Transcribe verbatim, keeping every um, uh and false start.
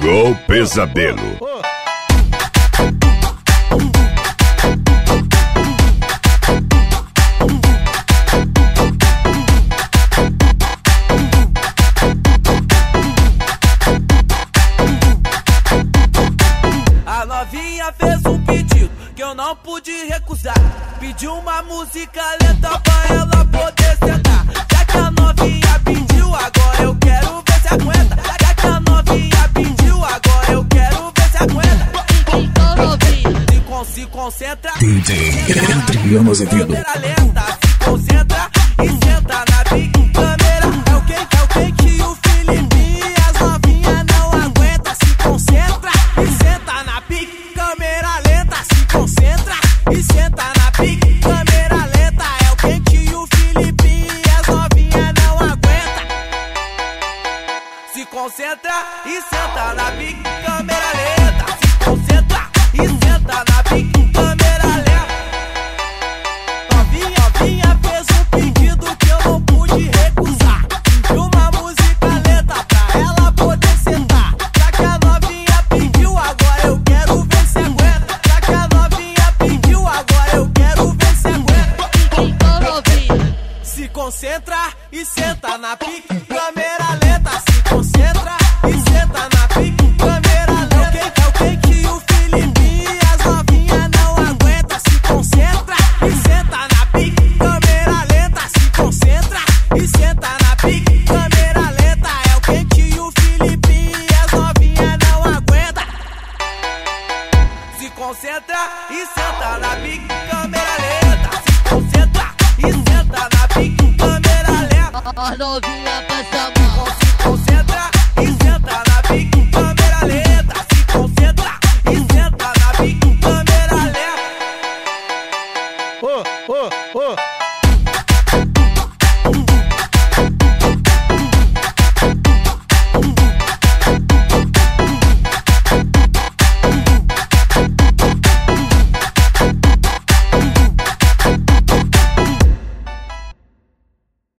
Chegou o pesadelo. A novinha fez um pedido que eu não pude recusar. Pediu uma música lenta pra ela poder sentar. Já que a novinha pediu, agora eu quero ver se aguenta. Já que a novinha pediu, agora eu quero ver se aguenta. Então novinha, se, con se concentra. D J Adriano Azevedo. Câmera lenta, se concentra e senta na pique. Câmera é o que, é o que que o Felipe e as novinhas não aguenta. Se concentra e senta na pique. Câmera lenta, se concentra e senta na pique. Câmera lenta é o que que o Felipe e as novinhas não aguenta. Se concentra e senta na pique. Câmera lenta, se concentra e senta na pique. Câmera lenta. Novinha, novinha fez um pedido que eu não pude recusar. Pediu uma música lenta pra ela poder sentar. Já que a novinha pediu, agora eu quero ver se aguenta. Já que a novinha pediu, agora eu quero ver se aguenta. Então novinha, se concentra e senta na pique. Câmera lenta, se concentra e senta na pique. Câmera lenta, é o que que o Felipe e as novinhas não aguenta. Se concentra e senta na pique. Câmera lenta, se concentra e senta na pique. Câmera lenta é o que que o Felipe e as novinhas não aguenta. Se concentra e senta na pique. Câmera lenta, se concentra e senta na pique. Câmera lenta. As novinha